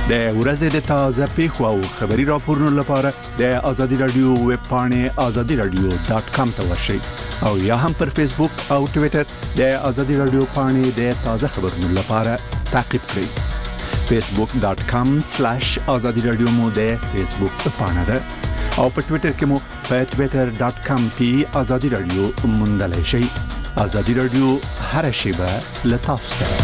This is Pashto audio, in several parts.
د ورځې د تازه پیښو او خبري راپورونو لپاره د ازادي رادیو ویب پاڼه azadiradio.com ته ورشئ او یا هم پر فیسبوک او ټوئیټر د ازادي رادیو پاڼه د تازه خبرونو لپاره تعقیب کړئ. facebook.com/azadiradio مو د فیسبوک پاڼه ده او په ټوئیټر کې مو په twitter.com/azadiradio موندلای شئ. ازادي رادیو هر شیبه له تاسو سره.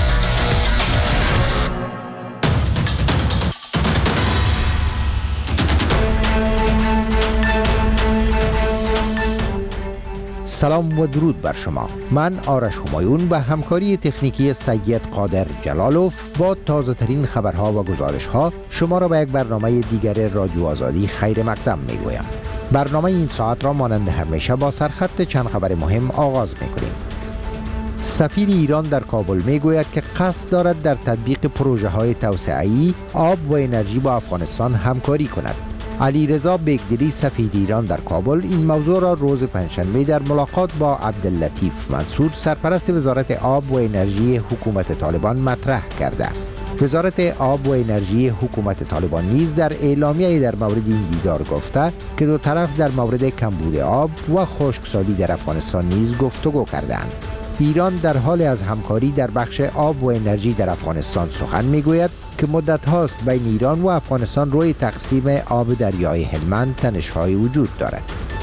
سلام و درود بر شما. من آرش همایون و همکاری تکنیکی سید قادر جلالوف با تازه ترین خبرها و گزارش ها شما را به یک برنامه دیگر رادیو آزادی خیر مقدم می گویم. برنامه این ساعت را مانند همیشه با سرخط چند خبر مهم آغاز می کنیم. سفیر ایران در کابل می گوید که قصد دارد در تطبیق پروژه های توسعه‌ای آب و انرژی با افغانستان همکاری کند. علیرضا بیگدری سفیر ایران در کابل این موضوع را روز پنجشنبه در ملاقات با عبداللطیف منصور سرپرست وزارت آب و انرژی حکومت طالبان مطرح کرده. وزارت آب و انرژی حکومت طالبان نیز در اعلامیه در مورد این دیدار گفته که دو طرف در مورد کمبود آب و خشکسالی در افغانستان نیز گفتگو کردند. ایران در حال از همکاری در بخش آب و انرژی در افغانستان سخن میگوید که مدت هاست بین ایران و افغانستان روی تقسیم آب دریای هلمند تنش‌های وجود دارد.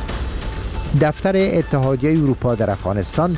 دفتر اتحادیه اروپا در افغانستان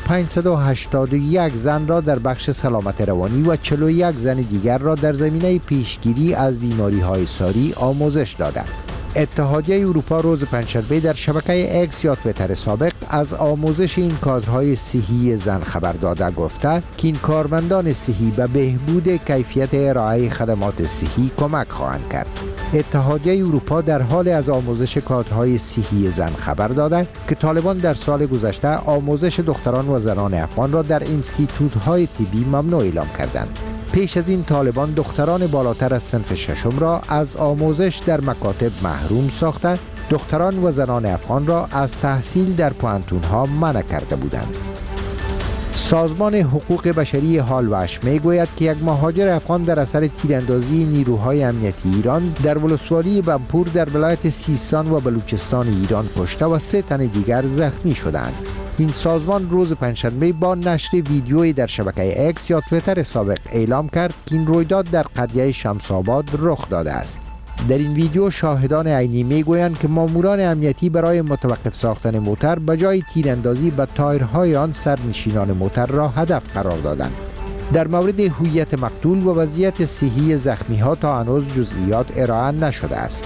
581 زن را در بخش سلامت روانی و 41 زن دیگر را در زمینه پیشگیری از بیماری‌های ساری آموزش دادند. اتحادیه اروپا روز پنجشنبه در شبکه اکس یا توییتر سابق از آموزش این کادرهای صحی زن خبر داده گفته که این کارمندان صحی به بهبود کیفیت ارائه خدمات صحی کمک خواهند کرد. اتحادیه اروپا در حال از آموزش کادرهای صحی زن خبر داده که طالبان در سال گذشته آموزش دختران و زنان افغان را در اینستیتوت‌های طبی ممنوع اعلام کردند. پیش از این طالبان دختران بالاتر از صنف ششم را از آموزش در مکاتب محروم ساخته، دختران و زنان افغان را از تحصیل در پوهنتون‌ها منع کرده بودند. سازمان حقوق بشری هالوش میگوید که یک مهاجر افغان در اثر تیراندازی نیروهای امنیتی ایران در ولسوالی بمپور در ولایت سیستان و بلوچستان ایران کشته و 3 تن دیگر زخمی شدند. این سازمان روز پنجشنبه با نشر ویدیویی در شبکه اکس یا توییتر سابق اعلام کرد که این رویداد در قریه شمس‌آباد رخ داده است. در این ویدیو شاهدان عینی میگویند که ماموران امنیتی برای متوقف ساختن موتر به جای تیراندازی به تایرهای آن سرنشینان موتر را هدف قرار دادند. در مورد هویت مقتول و وضعیت صحی زخمی‌ها تا هنوز جزئیات ارائه نشده است.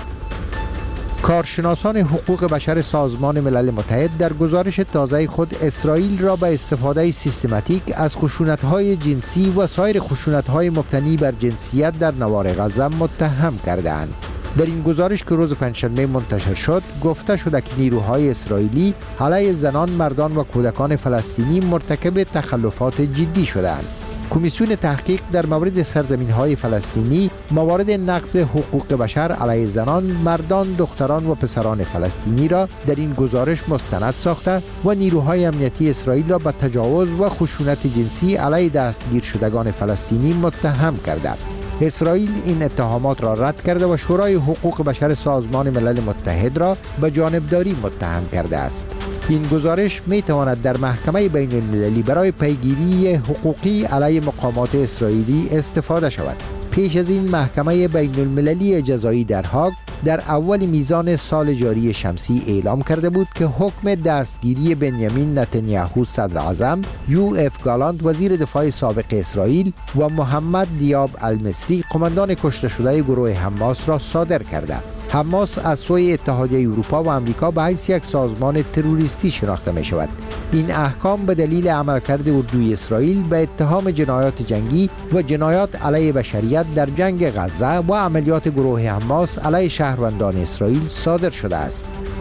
کارشناسان حقوق بشر سازمان ملل متحد در گزارش تازه خود اسرائیل را به استفاده سیستماتیک از خشونت‌های جنسی و سایر خشونت‌های مبتنی بر جنسیت در نوار غزه متهم کرده‌اند. در این گزارش که روز پنجشنبه منتشر شد گفته شده که نیروهای اسرائیلی علیه زنان، مردان و کودکان فلسطینی مرتکب تخلفات جدی شده‌اند. کمیسیون تحقیق در مورد سرزمین‌های فلسطینی موارد نقض حقوق بشر علیه زنان، مردان، دختران و پسران فلسطینی را در این گزارش مستند ساخته و نیروهای امنیتی اسرائیل را به تجاوز و خشونت جنسی علیه دستگیر شدگان فلسطینی متهم کرده. اسرائیل این اتهامات را رد کرده و شورای حقوق بشر سازمان ملل متحد را به جانبداری متهم کرده است. این گزارش می تواند در محکمه بین المللی برای پیگیری حقوقی علیه مقامات اسرائیلی استفاده شود. پیش از این محکمه بین المللی جزایی در هاگ در اول میزان سال جاری شمسی اعلام کرده بود که حکم دستگیری بنیامین نتانیاهو صدر اعظم، یوآف گالانت وزیر دفاع سابق اسرائیل و محمد دیاب المصری قماندان کشته شده گروه حماس را صادر کرده. حماس از سوی اتحادیه اروپا و آمریکا به حیث یک سازمان تروریستی شناخته می شود. این احکام به دلیل عملکرد اردوی اسرائیل به اتهام جنایات جنگی و جنایات علیه بشریت در جنگ غزه و عملیات گروه حماس علیه شهروندان اسرائیل صادر شده است.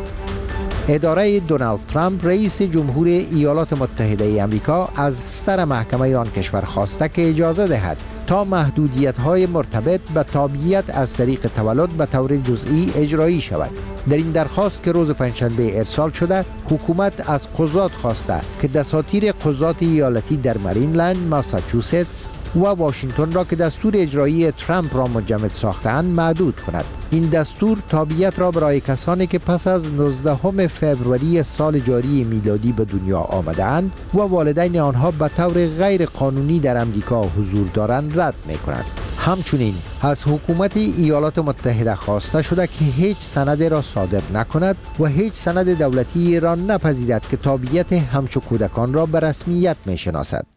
اداره دونالد ترامپ رئیس جمهور ایالات متحده آمریکا از صدر محکمه آن کشور خواسته که اجازه دهد تا محدودیت‌های مرتبط به تابعیت از طریق تولد به طور جزئی اجرایی شود. در این درخواست که روز پنجشنبه ارسال شده، حکومت از قضات خواسته که دساتیر قضات ایالتی در مریلند، ماساچوستس و واشنگتن را که دستور اجرایی ترامپ را مجمد ساختند معدود کند. این دستور تابعیت را برای کسانی که پس از 19 فوریه سال جاری میلادی به دنیا آمدند و والدین آنها به طور غیر قانونی در امریکا حضور دارند رد می کند. همچنین از حکومت ایالات متحده خواسته شده که هیچ سند را صادر نکند و هیچ سند دولتی را نپذیرد که تابعیت همچو کودکان را به رسمیت می شناسد.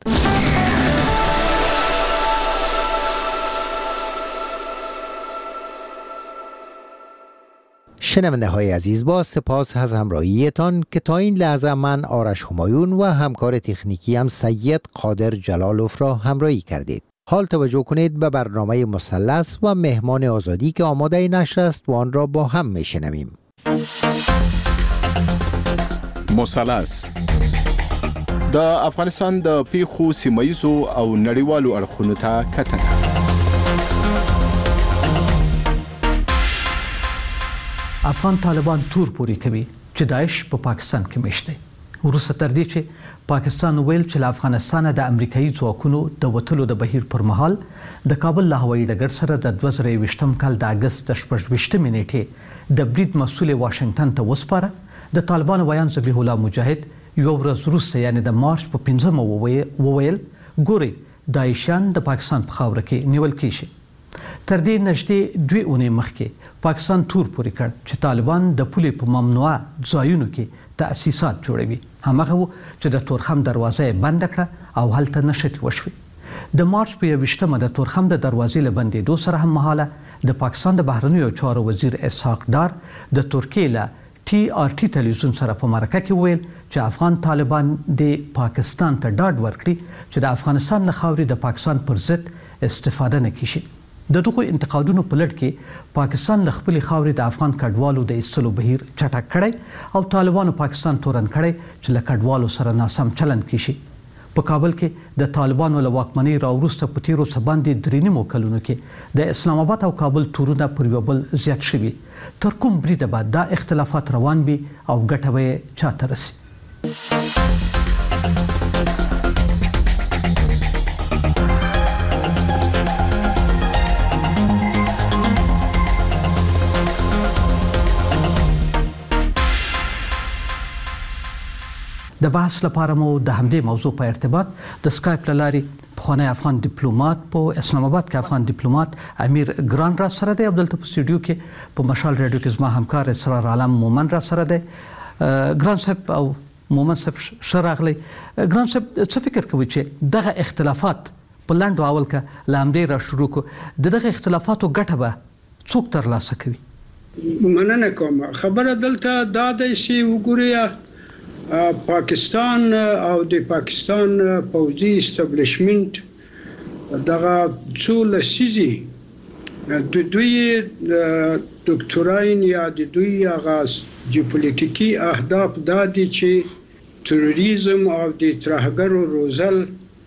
شنونده های عزیز، با سپاس از همراهیتان که تا این لحظه من آرش همایون و همکار تکنیکی هم سید قادر جلالوف را همراهی کردید. حال توجه کنید به برنامه مثلث و مهمان آزادی که آماده نشر است و آن را با هم میشنویم. مثلث د افغانستان د پیښو سیمایزو او نړیوالو اړخونو ته کتنه. افغان طالبان تور پوری کوي چې داعش په پاکستان کې مشته. وروسته تر دې چې پاکستان ویل چې له افغانستان د امریکایي ځواکونو د وټلو د بهیر پر مهال د کابل له هوایي ډګر سره د 2020 کال د اگست 18 نیټې د برید مسؤل واشنگټن ته وسپاره. د طالبان ویان ذبیح الله مجاهد یو ورځ وروسته یعنی د مارچ په 15 وویل ګوري داعشان د پاکستان په خاوره کې نیول کیږي. تر دې نږدې 2 اونۍ مخکې پاکستان تور پوری کړ چې طالبان د پولې په ممنوعه ځایونو کې تأسیسات جوړوي. همغه و چې د تورخم دروازه بند کړه او هلته نشټ وشوي. د مارچ په 20مه د تورخم د دروازې له بندېدو سره هم مهاله د پاکستان د بهرنیو چارو وزیر اسحاق ډار د ترکیې له TRT تلویزیون سره په مرکه کې ویل چې افغان طالبان د پاکستان ته ډاډ ورکړي چې د افغانستان له خاورې د پاکستان پر ضد استفاده نه کیږي. د دغو انتقادونو په لړ کې پاکستان له خپلې خاورې د افغان کډوالو د ایستلو بهیر چټک کړی او طالبانو پاکستان تورن کړی چې له کډوالو سره ناسم چلند کیږي. په کابل کې د طالبانو له واکمنۍ راوروسته په تیرو څه باندې 3 کلونو کې د اسلام آباد او کابل تورونه پر یو بل زیات شوي. تر کوم بریده بعد دا اختلافات روان وي او ګټه به چاته رسي؟ د بحث لپاره مو د همدې موضوع په ارتباط د سکایپ لارې پخوانی افغان ډیپلوماټ په اسلام آباد کې افغان ډیپلوماټ امیر ګران را سره دی. عبدالته په سټوډیو کې په مشال رادیو کې زما همکار اسرار عالم مومن را سره دی. ګران صاحب او مومن صاحب ښه راغلی. ګران صاحب څه فکر کوي چې دغه اختلافات په لنډو اول کې له همدې را شروع کړو، دغه اختلافاتو ګټه به څوک ترلاسه کوي؟ مننه کوم. خبره دلته دا ده چې وګورئ پاکستان او د پاکستان پوځي استابلیشمنت دغه څو لسیزې د دوی دکتوراین یا د دوی آغاز جیوپولیټیکي اهداف دا دي چې تروریزم او د ترهګرو روزل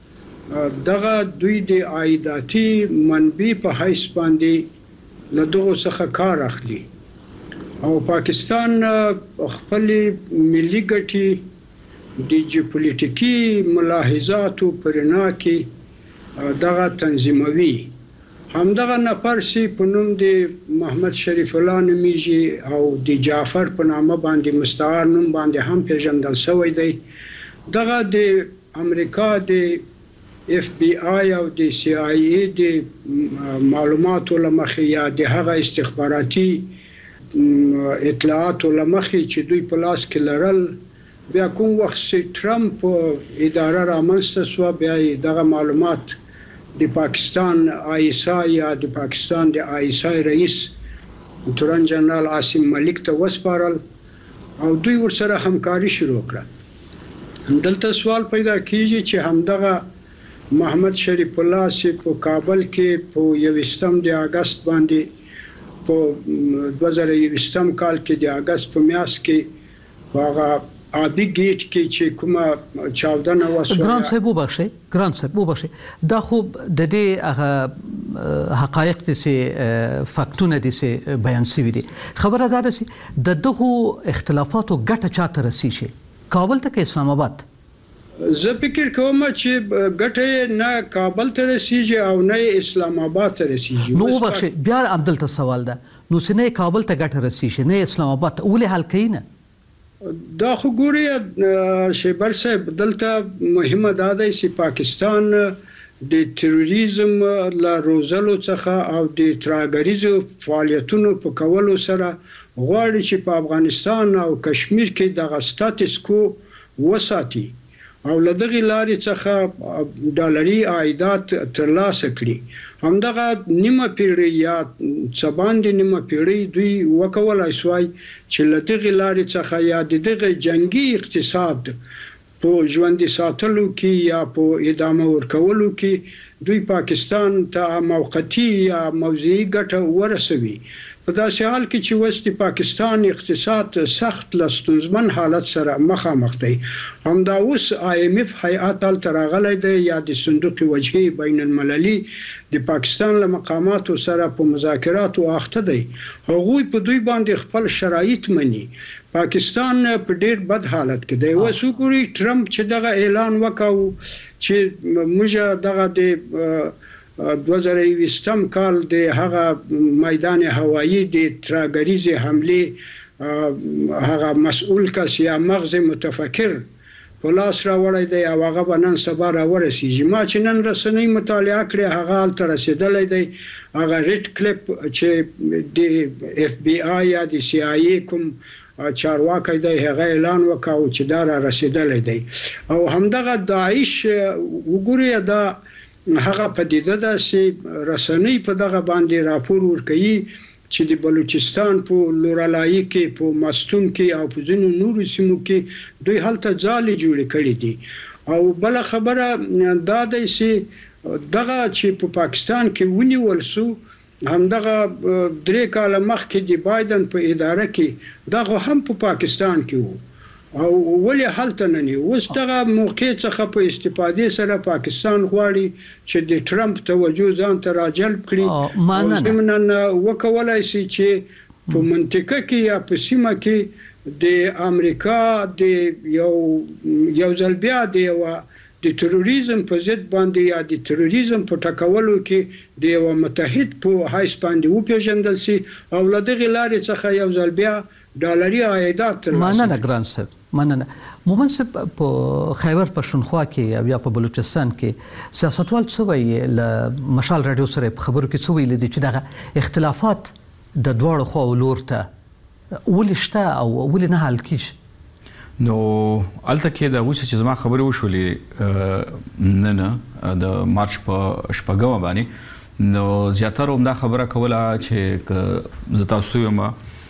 دغه دوی د عایداتي منبع په حیث باندې له دغه څخه کار اخلي او پاکستان خپل ملي ګټې د جیوپولیټیکي ملاحظاتو پرنا کې دغه تنظیموي. همدغه نفر چې په نوم د محمد شریف الله نومیږي او د جعفر په نامه باندې مستعار نوم باندې هم پیژندل شوی دی، دغه د امریکا د FBI او د CIA د معلوماتو لمخې یا د هغه استخباراتي اطلاعات لمخې چې دوی په لاس کې لرل، بیا کوم وخت چې ټرمپ اداره رامنځته شوه بیا دغه معلومات د پاکستان ISI یا د پاکستان د ISI رئیس تورن جنرال عاصم ملک ته وسپارل او دوی ورسره همکاري شروع کړه. دلته سوال پیدا کیږي چې همدغه محمد شریف الله چې په کابل کې په 21 د اگست باندې په 2020 کال کې د اگست په میاشت کې هغه آبی گیټ کې چې کومه چاودنه وشوه. ګران صاحب وبخښئ دا خو د دې هغه حقایق دي چې فاکتونه دي چې بیان شوي دي. خبره دا ده چې د دغو اختلافاتو ګټه چاته رسیږي، کابل ته که اسلام آباد؟ زه فکر کوم چې ګټه نه کابل ته رسیږي او نه اسلام آباد ته رسیږي. نو وبخښه بیا عبدالته سوال ده، نو سنه کابل ته ګټه رسیږي نه اسلام آباد ته، ولې حل کوي نه؟ دا خو ګوري شیبر صاحب دلته مهمه دا ده چې پاکستان د تروریزم لا روزلو څخه او د تراګریزو فعالیتونو په کولو سره غواړي چې په افغانستان او کشمیر کې د سټاتس کو وساتي او لدغه لارې څخه ډالري عایدات ترلاسه کړي. همدغه نیمه پیړۍ یا څباندې نیمه پیړۍ دوی وکولای شوی چې لدغه لارې څخه یا دغه جنگي اقتصاد په ژوند ساتلو کې یا په ادامه ورکولو کې دوی پاکستان ته موقتی یا موضعي ګټه ورسوي. په داسې حال کې چې وس د پاکستان اقتصاد سخت لستونزمن حالت سره مخامخ دی. همدا اوس IMF هیئات تراغلی دی یا د صندوق وجهي بین المللي د پاکستان له مقاماتو سره په مذاکراتو اخته دی. هغوی په دوی باندې خپل شرایط مني. پاکستان په ډیر بد حالت کې دی. اوس وګورئ ټرمپ چې دغه اعلان وکاو چې موږ دغه د 2020 کال د هغه میدان هوایی د تراګریزي حمله هغه مسؤل کس یا مغز متفکر په لاس راوړی دی او هغه به نن سبا راورسیږي. ما چې نن رسنۍ مطالعه کړې هغه هلته رسېدلی دی. هغه ریډ کلیپ چې د FBI یا د CIA کوم چارواکی دی هغه اعلان وکاو چې دا را رسېدلی دی. او همدغه داعش وګورئ دا هغه پدیده ده چې رسنۍ په دغه باندې راپور ورکوي چې د بلوچستان په لورالایي کې په مستون کې او په ځینو نورو سیمو کې دوی هلته ځالې جوړې کړې دي. او بل خبره دا ده چې دغه چې په پاکستان کې ونیول سو همدغه 3 کاله مخکې د بایدن په اداره کې دغه هم په پاکستان کې وو او ولې هلته نه نی. اوس دغه موقع څخه په استفادې سره پاکستان غواړي چې د ټرمپ توجه ځان ته راجلب کړي او زمونږ وکولای شي چې په منطقه کې یا په سیمه کې د امریکا د یو ځل بیا د تروریزم په ضد باندې یا د تروریزم په ټکولو کې د یو متحد په حیث باندې وپیژندل شي او له دغه لارې څخه یو ځل بیا ډالري عایدات مننه ګران صاحب. مننه مومن صاحب. په خیبر پښتونخوا کې یا په بلوچستان کې سیاستوال څه وایي؟ له مشال رادیو سره په خبرو کې څه ویل دي چې دغه اختلافات د دواړو خواو لور ته ولې شته او ولې نه حل کیږي؟ نو الته کې د اوس چې زما خبرې وشولې نه د مارچ په شپږمه باندې نو زیاتره هم دا خبره کوله چې زه تاسو یم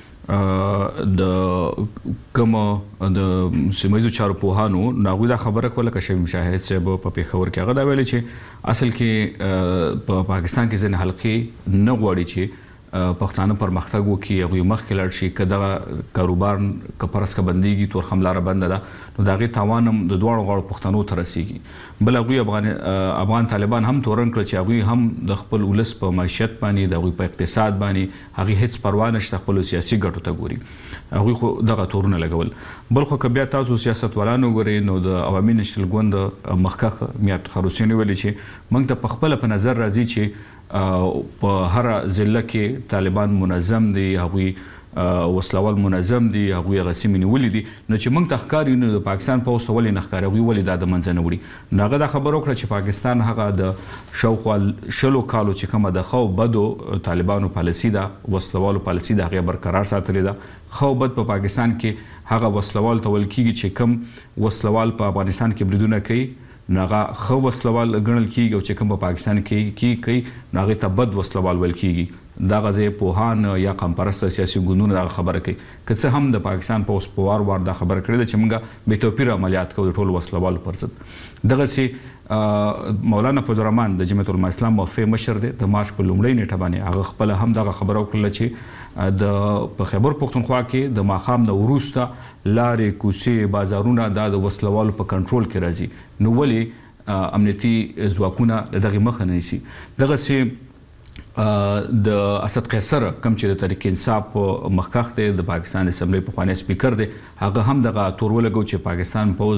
د کوم د سیمایي چارو پوهانو ناغوی دا خبره کوله چې مشاهد صاحب په پیښور کې هغه دا ویل چې اصل کې په پاکستان کې ځین حلقې نه غواړي چې پښتانه پرمختګ وکړي هغوی مخکې لاړ شي که دغه کاروبار که پرسکه بندیږي تورخم لاره بنده ده نو د هغې تاوان هم د دواړو غاړو پښتنو ته رسیږي. بل هغوی افغان طالبان هم تورن کړل چې هغوی هم د خپل ولس په معیشت باندې د هغوی په اقتصاد باندې هغوی هیڅ پروا نشته خپلو سیاسي ګټو ته ګوري. هغوی خو دغه تورونه لګول. بل خو که بیا تاسو سیاستوالان وګورئ نو د عوامي نېشنل ګوند مخکښ میات خروسین ویلي چې موږ ته پخپله په نظر راځي چې په هر ضلع کې طالبان منظم دي هغوی وسلوال منظم دي هغوی هغه سیمې نیولې دي نو چې موږ ته ښکاري نو د پاکستان پوځ ته ولې نه ښکاري هغوی ولې دا د منځه نه وړي. نو هغه دا خبره وکړه چې پاکستان هغه د شاوخوا 20 کالو چې کومه د خو بدو طالبانو پالیسي ده وسلوالو پالیسي ده هغه برقرار ساتلې ده. خو بد په پاکستان کې هغه وسلوال تول کیږي چې کم وسلوال په افغانستان کې بریدونه کوي ناغه خو وسلوال ګڼل کیږي او چې کوم په پاکستان کې کوي ناغه ته بد وسلوال ول کیږي. دا غزه پوهان یا قوم پرسته سیاسي ګوندونه دا خبره کوي که څه هم د پاکستان په اوس په وار دا خبره کړې ده چې موږ به توپیر عملیات کوو ټول وسلوال پر ضد. دغه سي مولانا فضلالرحمن د جمعیت العلماء اسلام موفي مشر دی د مارچ په لومړۍ نیټه باندې هغه خپل هم دغه خبره وکړه چې د خیبر پښتونخوا کې د ماخام د وروسته لارې کوڅې بازارونه د وسلوالو په کنټرول کې راځي نو ولې امنیتي ځواکونه دغه مخه نه نیسي. دغه سي د اسد قیصر کوم چې د تحریک انصاف مخکښ دی د پاکستان اسمبلی پخوانی سپیکر دی هغه هم دغه تور ولګو چې پاکستان په